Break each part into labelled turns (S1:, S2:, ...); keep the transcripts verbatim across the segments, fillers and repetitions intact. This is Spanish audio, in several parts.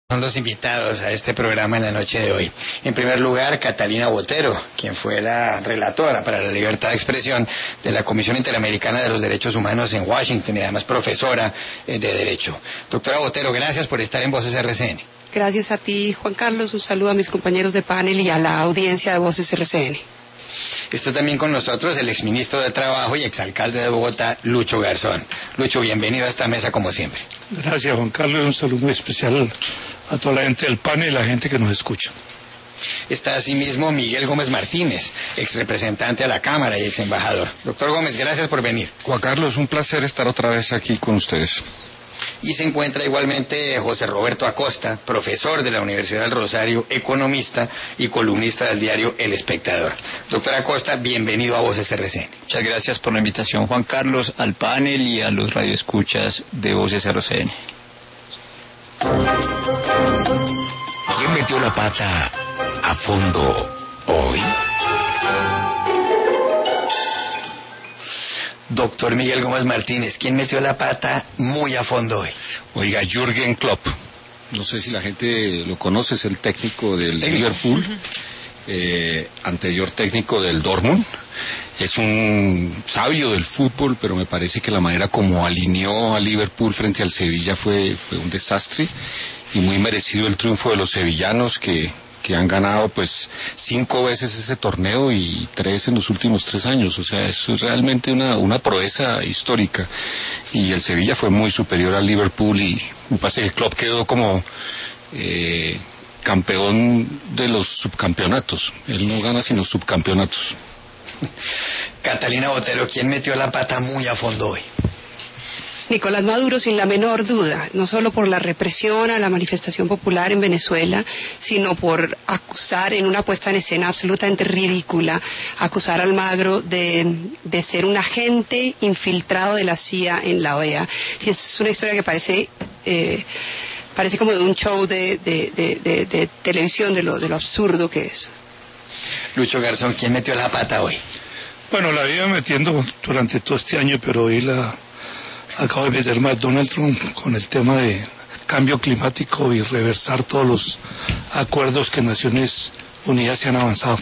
S1: Son los invitados a este programa en la noche de hoy. En primer lugar, Catalina Botero, quien fue la relatora para la libertad de expresión de la Comisión Interamericana de los Derechos Humanos en Washington y además profesora de Derecho. Doctora Botero, gracias por estar en Voces R C N.
S2: Gracias a ti, Juan Carlos. Un saludo a mis compañeros de panel y a la audiencia de Voces R C N.
S1: Está también con nosotros el exministro de Trabajo y exalcalde de Bogotá, Lucho Garzón. Lucho, bienvenido a esta mesa como siempre.
S3: Gracias, Juan Carlos. Un saludo muy especial a toda la gente del panel y a la gente que nos escucha.
S1: Está asimismo Miguel Gómez Martínez, ex representante a la Cámara y ex embajador. Doctor Gómez, gracias por venir.
S4: Juan Carlos, un placer estar otra vez aquí con ustedes.
S1: Y se encuentra igualmente José Roberto Acosta, profesor de la Universidad del Rosario, economista y columnista del diario El Espectador. Doctor Acosta, bienvenido a Voces R C N.
S5: Muchas gracias por la invitación, Juan Carlos, al panel y a los radioescuchas de Voces R C N.
S6: ¿Quién metió la pata a fondo hoy?
S1: Doctor Miguel Gómez Martínez, ¿quién metió la pata muy a fondo hoy?
S4: Oiga, Jürgen Klopp. No sé si la gente lo conoce, es el técnico del
S1: ¿Técnico?
S4: Liverpool, eh, anterior técnico del Dortmund. Es un sabio del fútbol, pero me parece que la manera como alineó a Liverpool frente al Sevilla fue, fue un desastre, y muy merecido el triunfo de los sevillanos que... que han ganado pues cinco veces ese torneo y tres en los últimos tres años. O sea, eso es realmente una, una proeza histórica, y el Sevilla fue muy superior al Liverpool, y me parece que el club quedó como eh, campeón de los subcampeonatos. Él no gana sino subcampeonatos.
S1: Catalina Botero, ¿quién metió la pata muy a fondo hoy?
S2: Nicolás Maduro, sin la menor duda, no solo por la represión a la manifestación popular en Venezuela, sino por acusar en una puesta en escena absolutamente ridícula, acusar a Almagro de, de ser un agente infiltrado de la C I A en la O E A. Y es una historia que parece... Eh, parece como de un show de, de, de, de, de televisión, de lo, de lo absurdo que es.
S1: Lucho Garzón, ¿quién metió la pata hoy?
S3: Bueno, la iba metiendo durante todo este año, pero hoy la acabo de meter más Donald Trump con el tema de cambio climático y reversar todos los acuerdos que Naciones Unidas se han avanzado.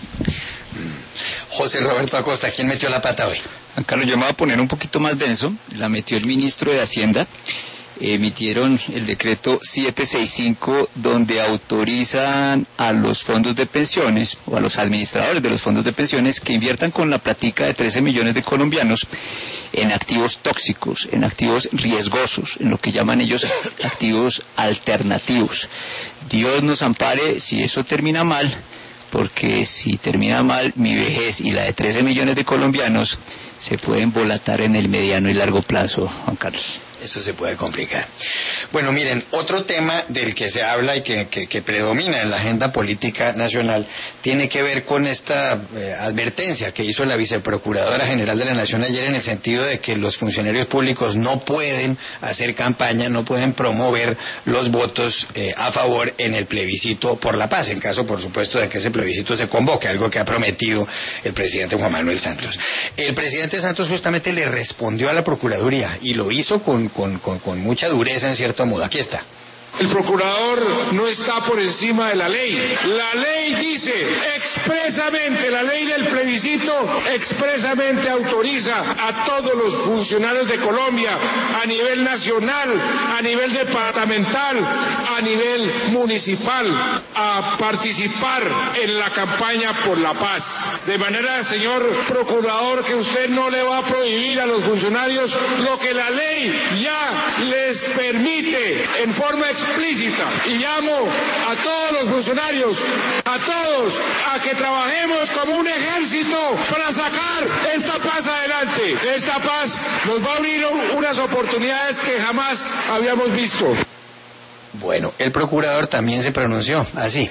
S1: José Roberto Acosta, ¿quién metió la pata hoy?
S5: Juan Carlos, yo me voy a poner un poquito más denso. La metió el ministro de Hacienda. Emitieron el decreto setecientos sesenta y cinco, donde autorizan a los fondos de pensiones o a los administradores de los fondos de pensiones que inviertan con la platica de trece millones de colombianos en activos tóxicos, en activos riesgosos, en lo que llaman ellos activos alternativos. Dios nos ampare si eso termina mal, porque si termina mal, mi vejez y la de trece millones de colombianos se pueden volatar en el mediano y largo plazo, Juan Carlos.
S1: Eso se puede complicar. Bueno, miren, otro tema del que se habla y que, que, que predomina en la agenda política nacional tiene que ver con esta eh, advertencia que hizo la viceprocuradora general de la Nación ayer, en el sentido de que los funcionarios públicos no pueden hacer campaña, no pueden promover los votos eh, a favor en el plebiscito por la paz, en caso, por supuesto, de que ese plebiscito se convoque, algo que ha prometido el presidente Juan Manuel Santos. El presidente Santos justamente le respondió a la Procuraduría y lo hizo con Con, con, con mucha dureza, en cierto modo. Aquí está.
S7: El procurador no está por encima de la ley. La ley dice expresamente, la ley del plebiscito expresamente autoriza a todos los funcionarios de Colombia, a nivel nacional, a nivel departamental, a nivel municipal, a participar en la campaña por la paz. De manera, señor procurador, que usted no le va a prohibir a los funcionarios lo que la ley ya les permite en forma explícita, y llamo a todos los funcionarios, a todos, a que trabajemos como un ejército para sacar esta paz adelante. Esta paz nos va a abrir unas oportunidades que jamás habíamos visto.
S1: Bueno, el procurador también se pronunció así.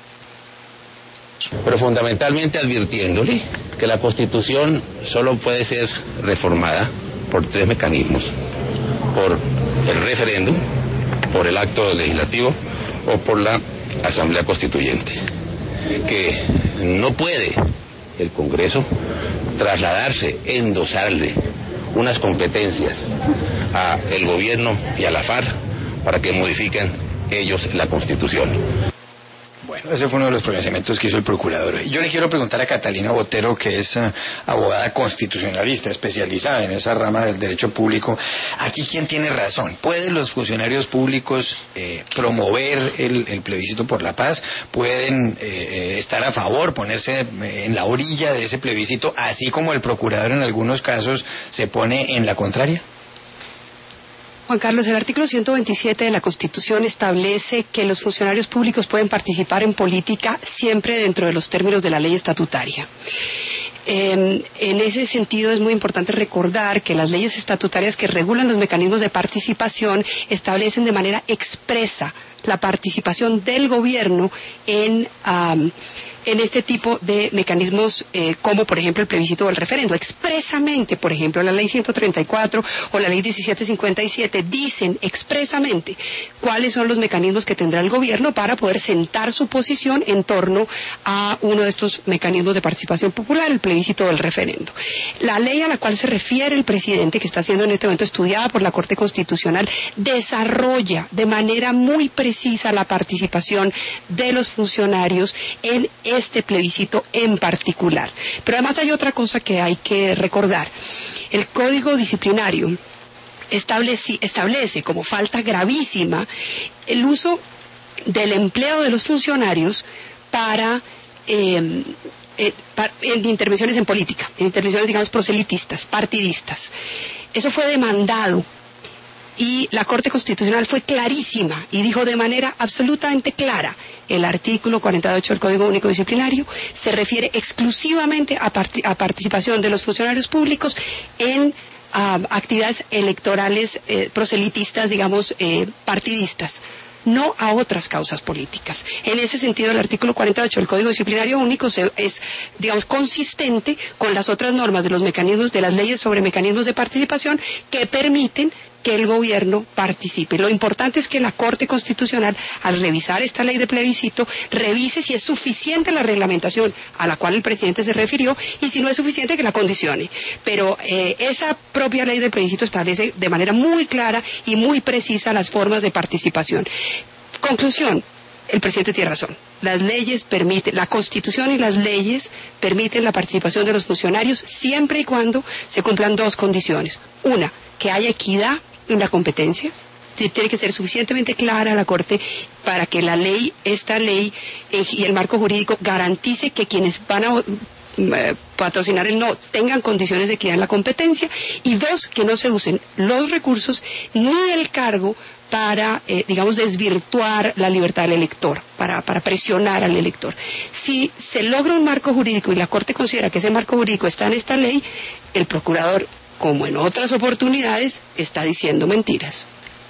S6: Pero fundamentalmente advirtiéndole que la Constitución solo puede ser reformada por tres mecanismos: por el referéndum, por el acto legislativo o por la Asamblea Constituyente, que no puede el Congreso trasladarse, endosarle unas competencias al gobierno y a la FARC para que modifiquen ellos la Constitución.
S1: Bueno, ese fue uno de los pronunciamientos que hizo el procurador. Yo le quiero preguntar a Catalina Botero, que es uh, abogada constitucionalista, especializada en esa rama del derecho público. Aquí, ¿quién tiene razón? ¿Pueden los funcionarios públicos eh, promover el, el plebiscito por la paz? ¿Pueden eh, estar a favor, ponerse en la orilla de ese plebiscito, así como el procurador en algunos casos se pone en la contraria?
S2: Juan Carlos, el artículo ciento veintisiete de la Constitución establece que los funcionarios públicos pueden participar en política siempre dentro de los términos de la ley estatutaria. Eh, en ese sentido es muy importante recordar que las leyes estatutarias que regulan los mecanismos de participación establecen de manera expresa la participación del gobierno en... Um, en este tipo de mecanismos eh, como por ejemplo el plebiscito o el referendo. Expresamente, por ejemplo, la ley ciento treinta y cuatro o la ley diecisiete cincuenta y siete dicen expresamente cuáles son los mecanismos que tendrá el gobierno para poder sentar su posición en torno a uno de estos mecanismos de participación popular, el plebiscito o el referendo. La ley a la cual se refiere el presidente, que está siendo en este momento estudiada por la Corte Constitucional, desarrolla de manera muy precisa la participación de los funcionarios en este plebiscito en particular. Pero además hay otra cosa que hay que recordar. El Código Disciplinario establece, establece como falta gravísima el uso del empleo de los funcionarios para, eh, eh, para en intervenciones en política, en intervenciones, digamos, proselitistas, partidistas. Eso fue demandado. Y la Corte Constitucional fue clarísima y dijo de manera absolutamente clara: el artículo cuarenta y ocho del Código Único Disciplinario se refiere exclusivamente a, part a participación de los funcionarios públicos en uh, actividades electorales eh, proselitistas, digamos, eh, partidistas, no a otras causas políticas. En ese sentido, el artículo cuarenta y ocho del Código Disciplinario Único se, es, digamos, consistente con las otras normas de los mecanismos, de las leyes sobre mecanismos de participación que permiten que el gobierno participe. Lo importante es que la Corte Constitucional, al revisar esta ley de plebiscito, revise si es suficiente la reglamentación a la cual el presidente se refirió y si no es suficiente, que la condicione. Pero eh, esa propia ley de plebiscito establece de manera muy clara y muy precisa las formas de participación. Conclusión: el presidente tiene razón. Las leyes permiten, la Constitución y las leyes permiten la participación de los funcionarios siempre y cuando se cumplan dos condiciones. Una, que haya equidad en la competencia. Tiene que ser suficientemente clara la Corte para que la ley, esta ley eh, y el marco jurídico garantice que quienes van a eh, patrocinar el no tengan condiciones de equidad en la competencia. Y dos, que no se usen los recursos ni el cargo para, eh, digamos, desvirtuar la libertad del elector, para, para presionar al elector. Si se logra un marco jurídico y la Corte considera que ese marco jurídico está en esta ley, el procurador, como en otras oportunidades, está diciendo mentiras.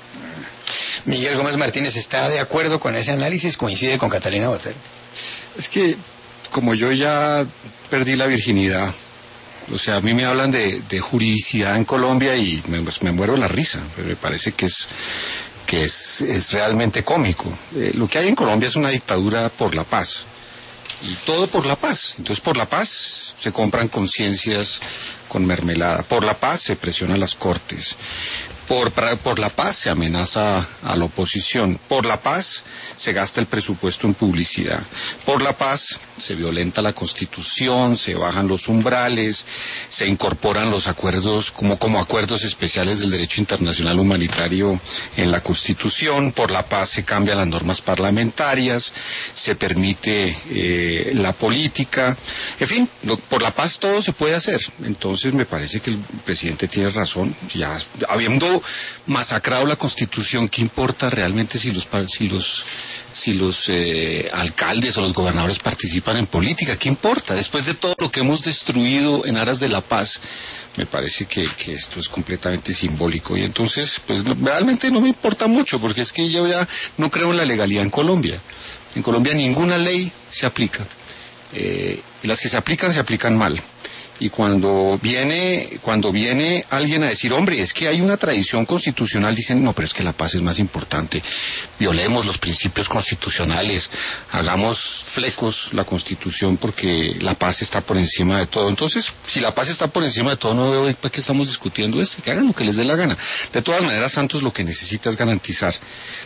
S1: Miguel Gómez Martínez, ¿está de acuerdo con ese análisis? ¿Coincide con Catalina Botero?
S4: Es que, como yo ya perdí la virginidad, o sea, a mí me hablan de, de juridicidad en Colombia y me, pues, me muero la risa. Me parece que es que es, es realmente cómico. Eh, lo que hay en Colombia es una dictadura por la paz. Y todo por la paz. Entonces, por la paz se compran conciencias con mermelada. Por la paz se presiona a las cortes. Por, por la paz se amenaza a la oposición. Por la paz se gasta el presupuesto en publicidad. Por la paz se violenta la Constitución, se bajan los umbrales, se incorporan los acuerdos como, como acuerdos especiales del derecho internacional humanitario en la Constitución. Por la paz se cambian las normas parlamentarias, se permite eh, la política. En fin, lo, por la paz todo se puede hacer. Entonces me parece que el presidente tiene razón. Ya habiendo masacrado la Constitución, ¿qué importa realmente si los si los si los eh, alcaldes o los gobernadores participan en política? ¿Qué importa? Después de todo lo que hemos destruido en aras de la paz, me parece que, que esto es completamente simbólico. Y entonces, pues realmente no me importa mucho, porque es que yo ya no creo en la legalidad en Colombia. En Colombia ninguna ley se aplica. Eh, y las que se aplican, se aplican mal. Y cuando viene, cuando viene alguien a decir, hombre, es que hay una tradición constitucional, dicen, no, pero es que la paz es más importante, violemos los principios constitucionales, hagamos flecos la Constitución porque la paz está por encima de todo. Entonces, si la paz está por encima de todo, no veo para qué estamos discutiendo esto, que hagan lo que les dé la gana. De todas maneras, Santos lo que necesita es garantizar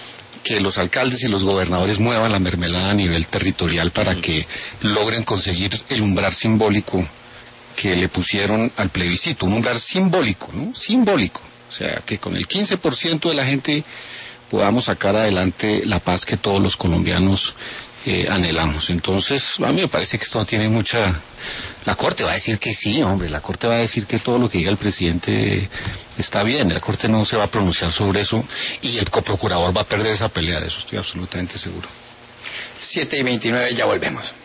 S4: que los alcaldes y los gobernadores muevan la mermelada a nivel territorial para que logren conseguir el umbral simbólico que le pusieron al plebiscito, un umbral simbólico, ¿no? Simbólico. O sea, que con el quince por ciento de la gente podamos sacar adelante la paz que todos los colombianos eh, anhelamos. Entonces, a mí me parece que esto no tiene mucha... La Corte va a decir que sí, hombre, la Corte va a decir que todo lo que diga el presidente está bien, la Corte no se va a pronunciar sobre eso y el coprocurador va a perder esa pelea, de eso estoy absolutamente seguro.
S1: siete y veintinueve, ya volvemos.